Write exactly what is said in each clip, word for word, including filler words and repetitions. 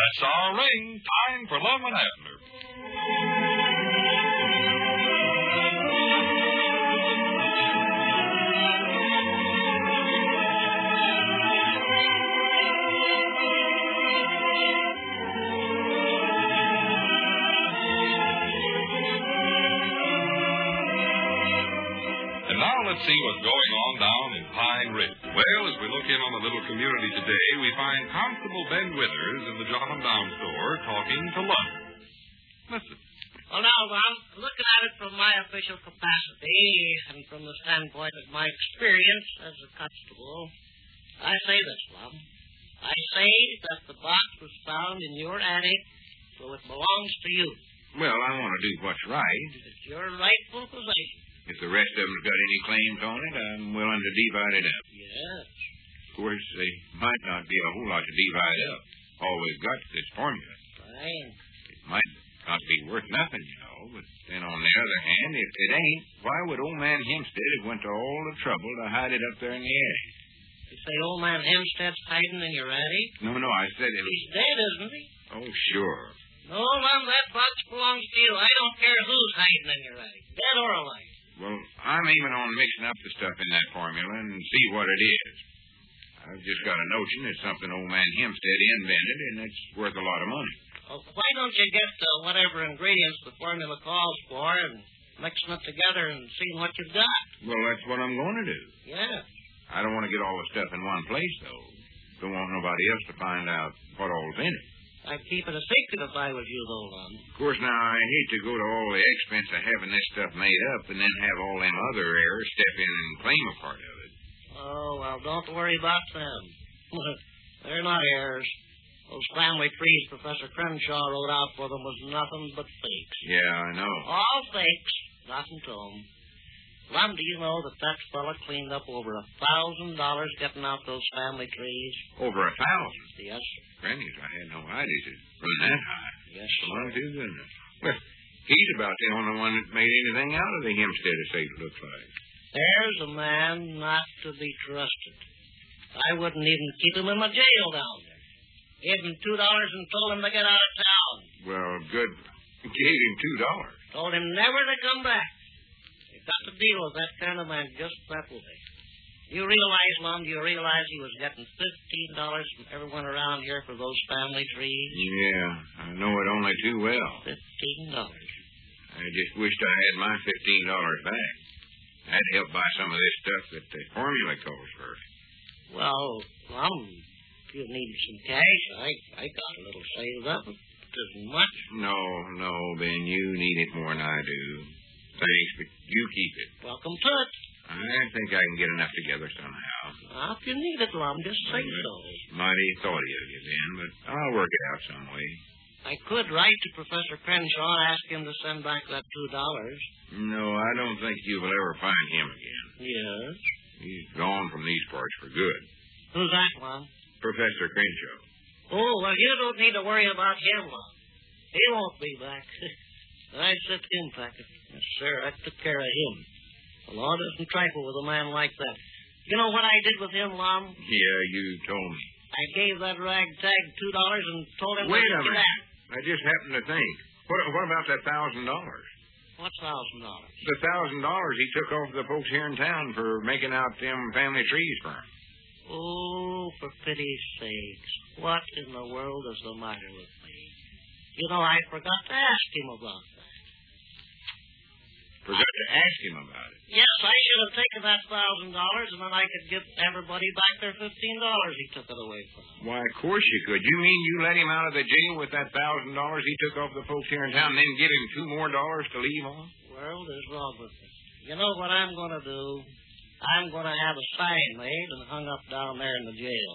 That's our ring. Time for Lum and Abner. Let's see what's going on down in Pine Ridge. Well, as we look in on the little community today, we find Constable Ben Withers in the Jot 'em Down store talking to Lum. Listen. Well, now, Lum, looking at it from my official capacity and from the standpoint of my experience as a constable, I say this, Lum. I say that the box was found in your attic, so it belongs to you. Well, I want to do what's right. It's your rightful possession. If the rest of them's got any claims on it, I'm willing to divide it up. Yes. Of course, they might not be a whole lot to divide up. All we've got is this formula. Fine. It might not be worth nothing, you know, but then on the other hand, if it ain't, why would old man Hempstead have went to all the trouble to hide it up there in the attic? You say old man Hempstead's hiding in your attic? No, no, I said it was... He's dead, isn't he? Oh, sure. No, Lum, that box belongs to you. I don't care who's hiding in your attic, dead or alive. Well, I'm aiming on mixing up the stuff in that formula and see what it is. I've just got a notion it's something old man Hempstead invented, and it's worth a lot of money. Well, why don't you get uh, whatever ingredients the formula calls for and mixing it together and seeing what you've got? Well, that's what I'm going to do. Yeah. I don't want to get all the stuff in one place, though. Don't want nobody else to find out what all's in it. I'd keep it a secret if I was you, though, Lum. Of course, now, I hate to go to all the expense of having this stuff made up and then have all them other heirs step in and claim a part of it. Oh, well, don't worry about them. They're not heirs. Those family trees Professor Crenshaw wrote out for them was nothing but fakes. Yeah, I know. All fakes. Nothing to them. Lum, do you know that that fella cleaned up over a thousand dollars getting out those family trees? Over a thousand? Yes, sir. Grannies, I had no idea it run that high. Yes, sir. My goodness. Well, he's about the only one that made anything out of the Hempstead estate, it looks like. There's a man not to be trusted. I wouldn't even keep him in my jail down there. Gave him two dollars and told him to get out of town. Well, good. Gave him two dollars. Told him never to come back. You've got to deal with that kind of man just that way. You realize, Lum, do you realize he was getting fifteen dollars from everyone around here for those family trees? Yeah, I know it only too well. Fifteen dollars. I just wished I had my fifteen dollars back. That'd help buy some of this stuff that the formula calls for. Well, Lum, if you need some cash, I I got a little saved up. It isn't much. No, no, Ben, you need it more than I do. Thanks, but you keep it. Welcome to it. I think I can get enough together somehow. Now, if you need it, Lum, just say so. Mighty thoughty of you, Ben, but I'll work it out some way. I could write to Professor Crenshaw and ask him to send back that two dollars. No, I don't think you will ever find him again. Yes? He's gone from these parts for good. Who's that, Lum? Professor Crenshaw. Oh, well, you don't need to worry about him, Lum. He won't be back. I set him packing. Yes, sir, I took care of him. The law doesn't trifle with a man like that. You know what I did with him, Lum? Yeah, you told me. I gave that ragtag two dollars and told him Wait to a get minute. out. I just happened to think. What, what about that thousand dollars? What thousand dollars? The thousand dollars he took off the folks here in town for making out them family trees for him. Oh, for pity's sakes. What in the world is the matter with me? You know, I forgot to ask him about that. Forgot to ask him about it. Yes, I should have taken that thousand dollars, and then I could give everybody back their fifteen dollars he took it away from. Why, of course you could. You mean you let him out of the jail with that thousand dollars he took off the folks here in town, and then give him two more dollars to leave on? World is wrong with me. You know what I'm going to do? I'm going to have a sign made and hung up down there in the jail.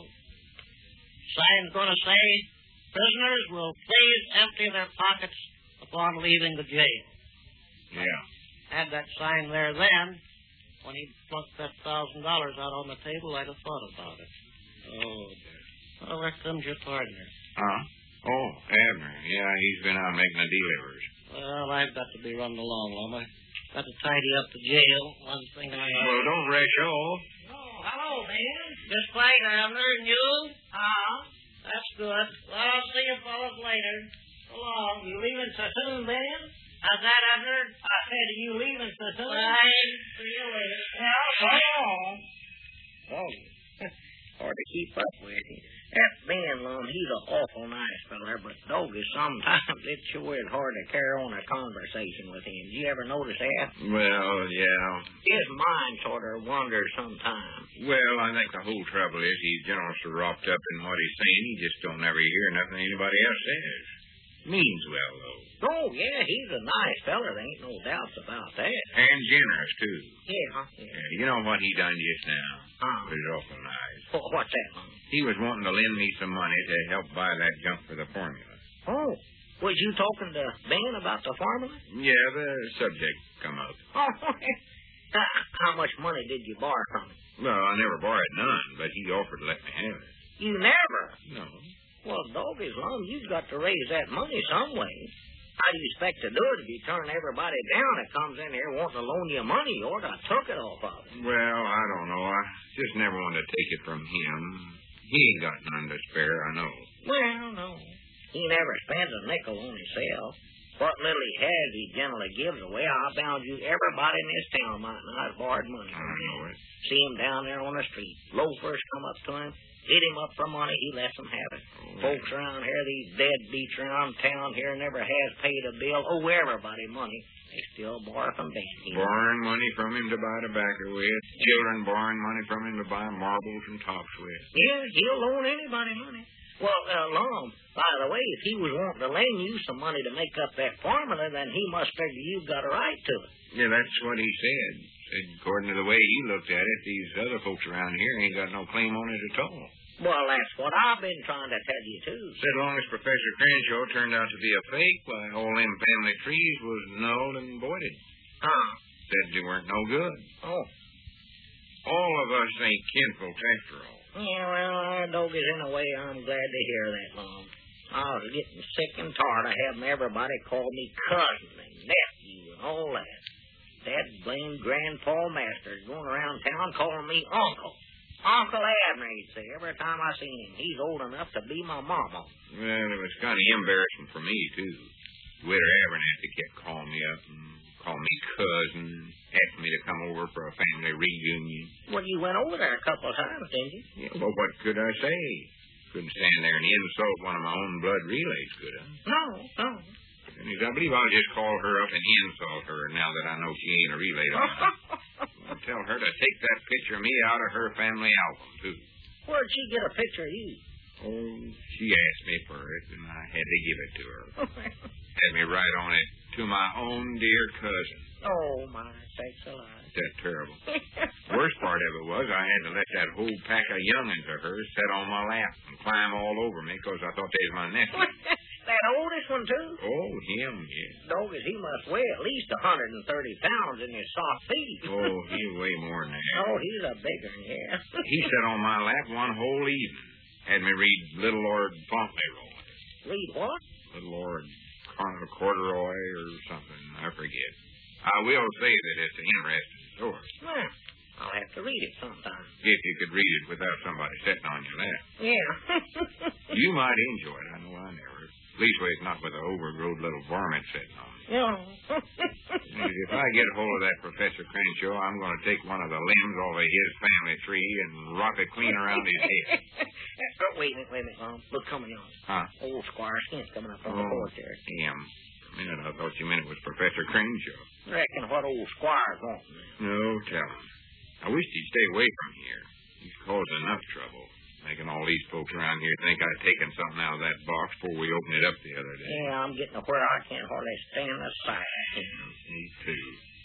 Sign's going to say, prisoners will please empty their pockets upon leaving the jail. Yeah. Had that sign there then, when he plunked that thousand dollars out on the table, I'd have thought about it. Oh, dear. Well, there comes your partner. Huh? Oh, Abner. Yeah, he's been out making the delivers. Well, I've got to be running along, Lum. I've got to tidy up the jail. One thing I... Well, don't rush off. Oh, hello, man. Miss White, Abner, and you? Ah. Uh, That's good. Well, I'll see you fellas later. So long. You leaving so soon, Ben? How's that, I heard? I said, are you leaving so soon? Fine. See you later. Yeah, so long. Oh, hard to keep up with him. That Ben, Lum, he's an awful nice feller, but doggy, sometimes it sure is hard to carry on a conversation with him. Did you ever notice that? Well, yeah. His mind sort of wanders sometimes. Well, I think the whole trouble is he's generally so wrapped up in what he's saying, he just don't ever hear nothing anybody else says. Means well, though. Oh, yeah, he's a nice feller. There ain't no doubts about that. And generous, too. Yeah, yeah. Yeah, you know what he done just now? Huh? It was awful nice. Oh, what's that, Lum? He was wanting to lend me some money to help buy that junk for the formula. Oh, was you talking to Ben about the formula? Yeah, the subject come up. Oh, how much money did you borrow from him? Well, I never borrowed none, but he offered to let me have it. You never? No. Well, doggies, Lum, you've got to raise that money some way. How do you expect to do it if you turn everybody down that comes in here wanting to loan you money? You ought to have took it off of him. Well, I don't know. I just never wanted to take it from him. He ain't got none to spare, I know. Well, no. He never spends a nickel on himself. What little he has, he generally gives away. I bound you everybody in this town might not have borrowed money from I him. know it. See him down there on the street. Loafers come up to him, hit him up for money, he lets them have it. Oh, Folks around here, these deadbeats around town here, never has paid a bill. Oh, everybody money. They still borrow from Ben. Borrowing money from him to buy tobacco with. Children borrowing money from him to buy marbles and tops with. Yeah, he'll loan anybody money. Well, uh, Lum, by the way, if he was wanting to lend you some money to make up that formula, then he must figure you've got a right to it. Yeah, that's what he said. Said according to the way he looked at it, these other folks around here ain't got no claim on it at all. Well, that's what I've been trying to tell you, too. Said long as Professor Crenshaw turned out to be a fake, why, all them family trees was null and voided. Huh? Said they weren't no good. Oh. All of us ain't kinfolks after all. Yeah, well, uh, doggies, in a way, I'm glad to hear that, Lum. I was getting sick and tired of having everybody call me cousin and nephew and all that. That blamed Grandpa Masters going around town calling me uncle. Uncle Abner, he'd say, every time I seen him. He's old enough to be my mama. Well, it was kind of embarrassing for me, too. Widow Abernathy kept calling me up and calling me cousin, asking me to come over for a family reunion. Well, you went over there a couple of times, didn't you? Yeah, well, what could I say? Couldn't stand there and insult one of my own blood relays, could I? No, no. I believe I'll just call her up and insult her now that I know she ain't a relay. I'll tell her to take that picture of me out of her family album, too. Where'd she get a picture of you? Oh, she asked me for it, and I had to give it to her. Had me write on it, to my own dear cousin. Oh, my sakes alive. That's terrible. Worst part of it was I had to let that whole pack of young'uns of hers sit on my lap and climb all over me because I thought they was my nephew. That oldest one, too? Oh, him, yeah. Doggies, he must weigh at least one hundred thirty pounds in his soft feet. Oh, he weigh more than that. Oh, he's a big one, yeah. He sat on my lap one whole evening. Had me read Little Lord Fauntleroy. Read what? Little Lord Corduroy or something. I forget. I will say that it's an interesting story. Well, I'll have to read it sometime. If you could read it without somebody sitting on your lap. Yeah. You might enjoy it. I know I never. Leastways, not with an overgrown little varmint sitting on it. Yeah. If I get a hold of that Professor Crenshaw, I'm going to take one of the limbs off of his family tree and rock it clean around his head. Oh, wait a minute, wait a minute, Mom. Look, coming on. Huh? Old Squire Skint's coming up on oh, the porch there. Him. A minute, I thought you meant it was Professor Crenshaw. Reckon what old Squire's wanting. No, tell him. I wish he'd stay away from here. He's caused enough trouble. Making all these folks around here think I'd taken something out of that box before we opened it up the other day. Yeah, I'm getting to where I can't hardly stand the sight of him. Me too.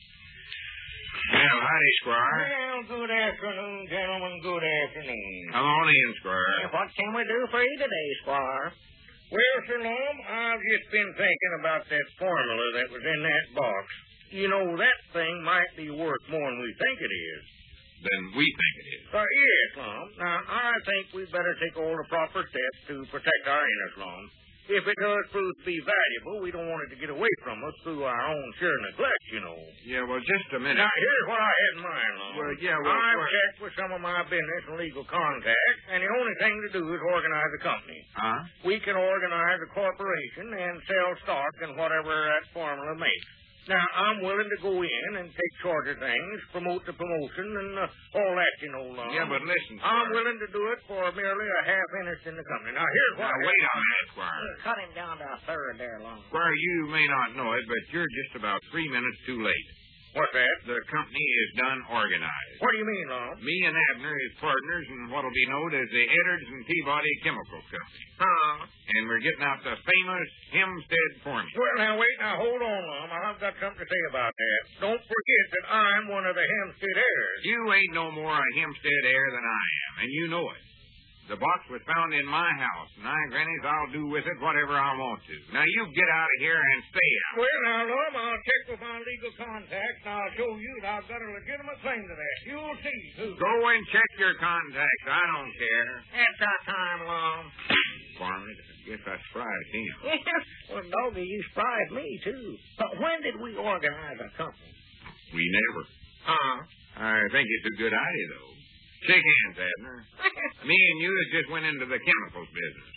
Well, howdy, Squire. Well, good afternoon, gentlemen. Good afternoon. Come on in, Squire. Yeah, what can we do for you today, Squire? Well, Sir Lum, I've just been thinking about that formula that was in that box. You know, that thing might be worth more than we think it is. Then we think it is. Uh, yes, Lum. Now, I think we better take all the proper steps to protect our innards, Lum. If it does prove to be valuable, we don't want it to get away from us through our own sheer neglect, you know. Yeah, well, just a minute. Now, here's what I had in mind, Lon. Well, yeah, well... I've well... checked with some of my business and legal contacts, and the only thing to do is organize a company. Huh? We can organize a corporation and sell stock and whatever that formula makes. Now, I'm willing to go in and take charge of things, promote the promotion, and uh, all that, you know, Lon. Yeah, but listen, I'm willing to do it for merely a half interest in the company. Now, here's what... Now, wait on that, Squire. Cut him down to a third there, Lon. Squire, you may not know it, but you're just about three minutes too late. What's that? The company is done organized. What do you mean, Lon? Me and Abner is partners in what'll be known as the Edwards and Peabody Chemical Company. Huh? And we're getting out the famous Hempstead formula. Well, now, wait. Now, hold on, Lon. I've got something to say about that. Don't forget that I'm one of the Hempstead heirs. You ain't no more a Hempstead heir than I am, and you know it. The box was found in my house, and I, Grannies, I'll do with it whatever I want to. Now, you get out of here and stay out. Well, now, Lon, I'll check with my legal contacts, and I'll show you that I've got a legitimate claim to that. You'll see, too. Go and check your contacts. I don't care. At that time, Lon. Farmer, I guess I surprised him. Well, Doggy, you surprised me, too. But when did we organize a company? We never. Huh? I think it's a good idea, though. Shake hands, Abner. Me and you just went into the chemicals business.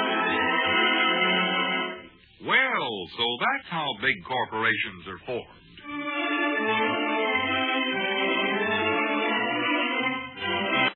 Well, so that's how big corporations are formed.